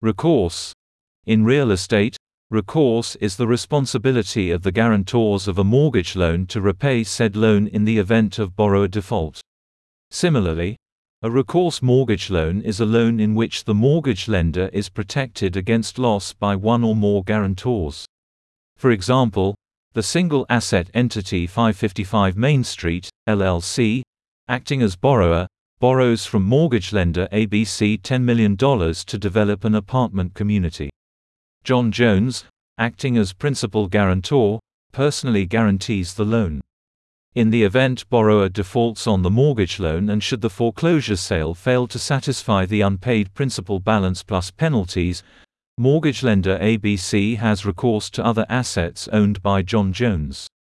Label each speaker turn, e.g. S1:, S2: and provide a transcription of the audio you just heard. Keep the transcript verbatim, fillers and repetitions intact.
S1: Recourse. In real estate, recourse is the responsibility of the guarantors of a mortgage loan to repay said loan in the event of borrower default. Similarly, a recourse mortgage loan is a loan in which the mortgage lender is protected against loss by one or more guarantors. For example, the single asset entity five fifty-five Main Street, L L C, acting as borrower, borrows from mortgage lender A B C ten million dollars to develop an apartment community. John Jones, acting as principal guarantor, personally guarantees the loan. In the event borrower defaults on the mortgage loan and should the foreclosure sale fail to satisfy the unpaid principal balance plus penalties, mortgage lender A B C has recourse to other assets owned by John Jones.